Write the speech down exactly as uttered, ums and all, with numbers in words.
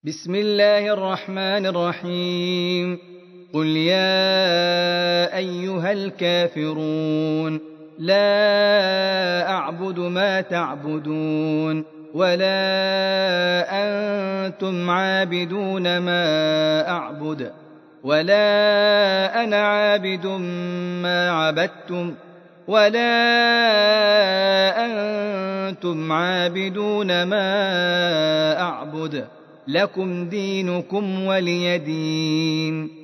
بسم الله الرحمن الرحيم قل يا أيها الكافرون لا أعبد ما تعبدون ولا أنتم عابدون ما أعبد ولا أنا عابد ما عبدتم ولا أنتم عابدون ما أعبد لكم دينكم ولي دين.